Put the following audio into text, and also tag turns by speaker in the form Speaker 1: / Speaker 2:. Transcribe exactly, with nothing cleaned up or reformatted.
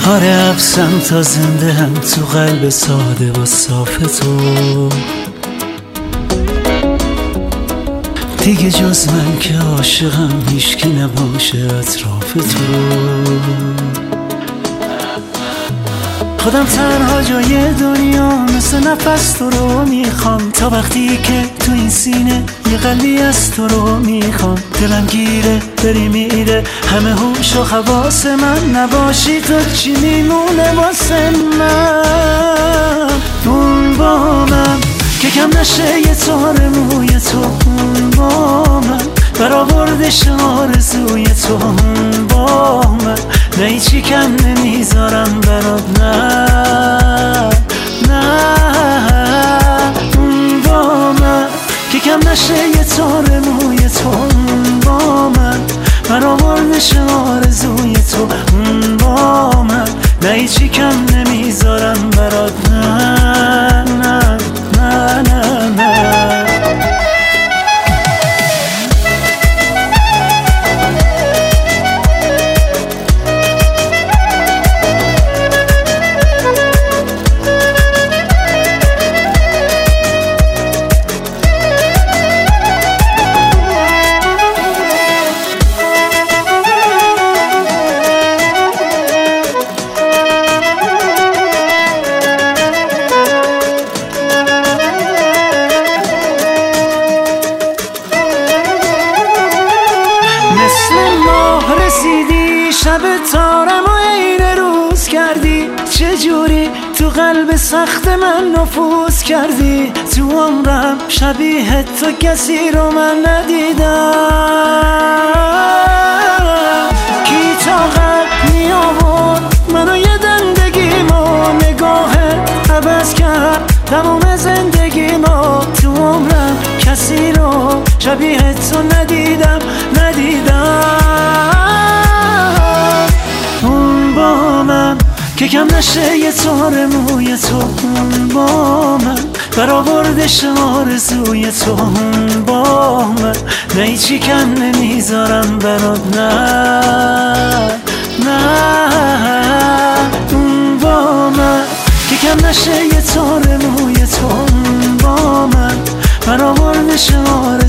Speaker 1: آره افسم تا زنده هم تو قلب ساده و صاف تو، دیگه جز من که عاشقم هیچکی نباشه اطراف تو. خودم تنها جای دنیا مثل نفس تو رو میخوام، تا وقتی که تو این سینه یه قلبی از تو رو میخوام. دلم گیره بری میره همه هوش و حواس من، نباشی تو چی میمونه واسه من؟ اون با من که کم نشه یه تار موی تو، اون با من برآوردش آرزوی تو، اون با من نه هیچی کم نمیذارم برات، نه نه. اون با من که کم نشه یه تار موی تو، اون با من برآوردش آرزوی تو، اون با من نه هیچی کم نمیذارم برات، نه نه نه نه نه. شب تارم و عین روز کردی، چجوری تو قلب سخت من نفوذ کردی. تو عمرم شبیه تو کسی رو من ندیدم، کی طاقت می آورد منو یه دندگیمو، نگاهت عوض کرد تمام زندگیمو. تو عمرم کسی رو شبیه تو ندیدم ندیدم. اون با من که کم نشه یه تار موی تو، اون با من برآوردش آرزوی تو، اون با من نه هیچی کم نمیذارم برات، نه نه. اون با من که کم نشه یه تار موی تو، اون با من برآوردش آرزوی